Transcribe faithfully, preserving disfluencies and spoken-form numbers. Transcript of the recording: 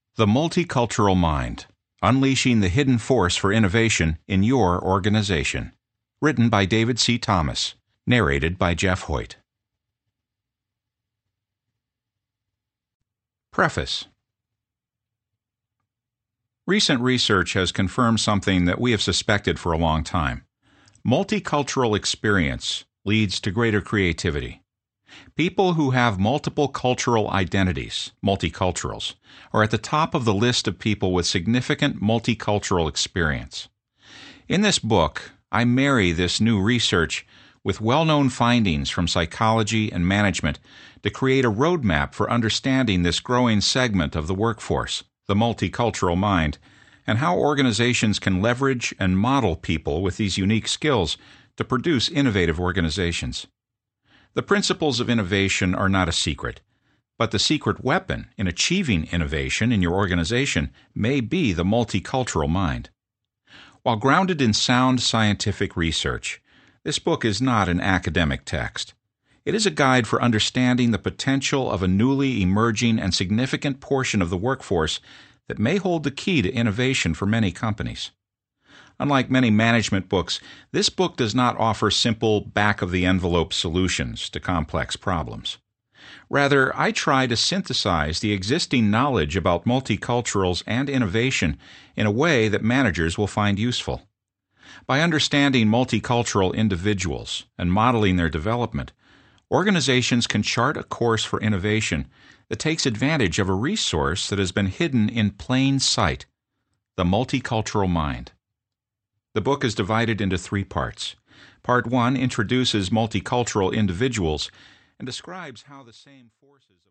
The Multicultural Mind: Unleashing the Hidden Force for Innovation in Your Organization. Written by David C. Thomas. Narrated by Jeff Hoyt. Preface. Recent research has confirmed something that we have suspected for a long time. Multicultural experience leads to greater creativity. People who have multiple cultural identities, multiculturals, are at the top of the list of people with significant multicultural experience. In this book, I marry this new research with well-known findings from psychology and management to create a roadmap for understanding this growing segment of the workforce, the multicultural mind, and how organizations can leverage and model people with these unique skills to produce innovative organizations. The principles of innovation are not a secret, but the secret weapon in achieving innovation in your organization may be the multicultural mind. While grounded in sound scientific research, this book is not an academic text. It is a guide for understanding the potential of a newly emerging and significant portion of the workforce that may hold the key to innovation for many companies. Unlike many management books, this book does not offer simple back-of-the-envelope solutions to complex problems. Rather, I try to synthesize the existing knowledge about multiculturals and innovation in a way that managers will find useful. By understanding multicultural individuals and modeling their development, organizations can chart a course for innovation that takes advantage of a resource that has been hidden in plain sight: the multicultural mind. The book is divided into three parts. Part one introduces multicultural individuals and describes how the same forces of